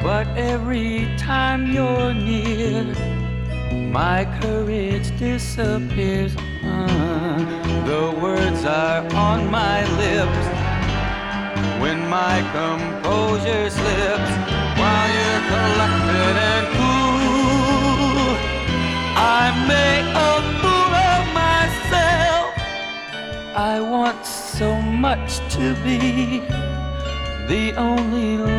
But every time you're near, my courage disappears. The words are on my lips when my composure slips. While you're collected and cool, I make a fool of myself. I want so much to be the only